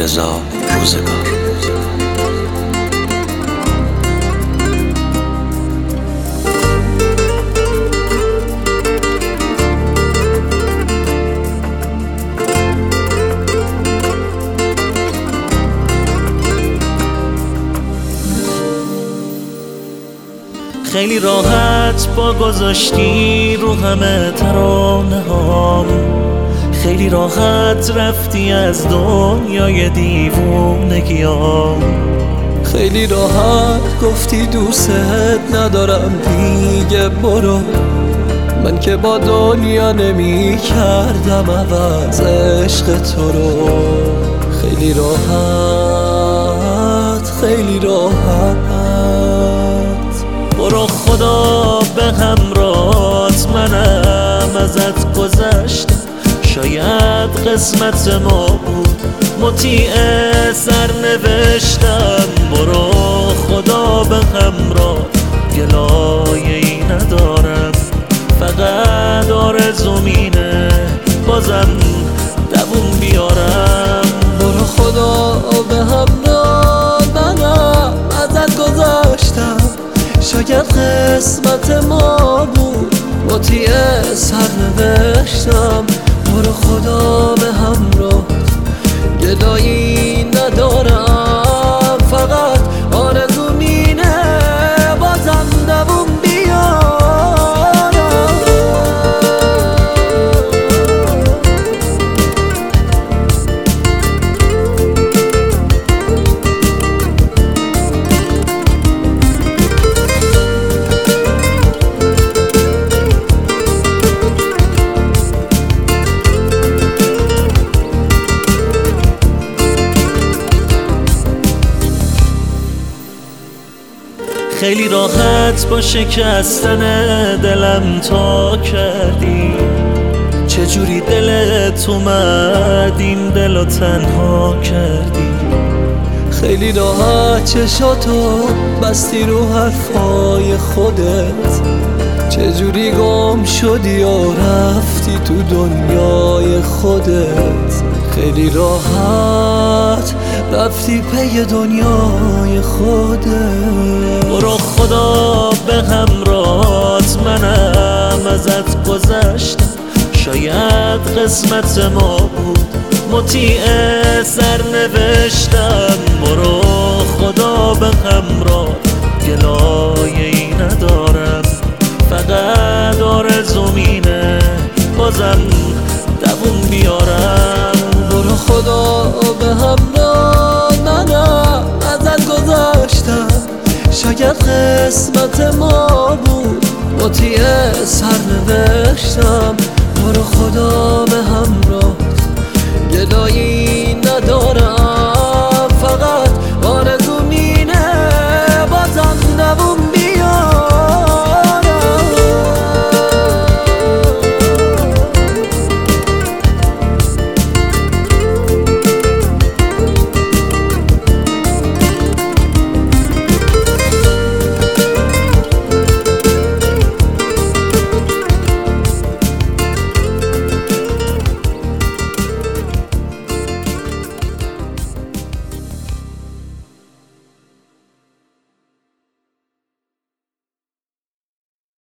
رضا روزگار. خیلی راحت با گذاشتی رو همه ترانه هام، خیلی راحت رفتی از دنیای دیوونگیام، خیلی راحت گفتی دوست ندارم دیگه برو. من که با دنیا نمی کردم عوض عشق تو رو. خیلی راحت خیلی راحت برو خدا به همراهت، منم ازت گذشتم، شاید قسمت ما بود مطیع سرنوشتم. برو خدا به همراهت، گلایه‌ای ندارم، فقط آرزوم اینه بازم دووم بیارم. برو خدا به همراه، منم ازت گذاشتم، شاید قسمت ما بود مطیع سرنوشتم. برو خدا به همراه، گلایی ندارم، فقط آرزوم اینه بازم دووم بیارم. خیلی راحت با شکستن دلم تا کردی، چجوری دلت اومد این دلو تنها کردی. خیلی راحت چشاتو بستی رو حرفای خودت، چجوری گم شدی و رفتی تو دنیای خودت. خیلی راحت رفتی پی دنیای خودت. برو خدا به همراهت، منم ازت گذشتم، شاید قسمت ما بود مطیع سرنوشتم. برو خدا به همراهت، گلایه‌ای ندارم، فقط آرزوم اینه بازم دووم بیارم. برو خدا به همراه، منم ازت گذاشتم، شاید قسمت ما بود مطیع سرنوشتم. برو خدا به همراه، گلایی ندارم،